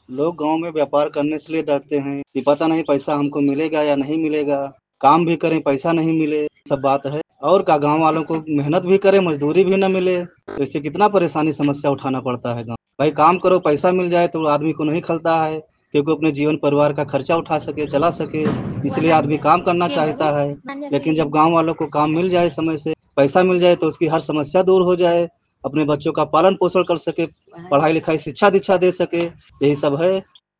लोग गांव में व्यापार करने से लिए डरते हैं कि पता नहीं पैसा हमको मिलेगा या नहीं मिलेगा, काम भी करें पैसा नहीं मिले, सब बात है। और का गांव वालों को मेहनत भी करें मजदूरी भी न मिले, तो इससे कितना परेशानी समस्या उठाना पड़ता है। गाँव भाई काम करो पैसा मिल जाए तो आदमी को नहीं खलता है, क्योंकि अपने जीवन परिवार का खर्चा उठा सके, चला सके, इसलिए आदमी काम करना चाहता है। लेकिन जब गांव वालों को काम मिल जाए, समय से पैसा मिल जाए, तो उसकी हर समस्या दूर हो जाए, अपने बच्चों का पालन पोषण कर सके, पढ़ाई लिखाई शिक्षा दीक्षा दे सके, यही सब है।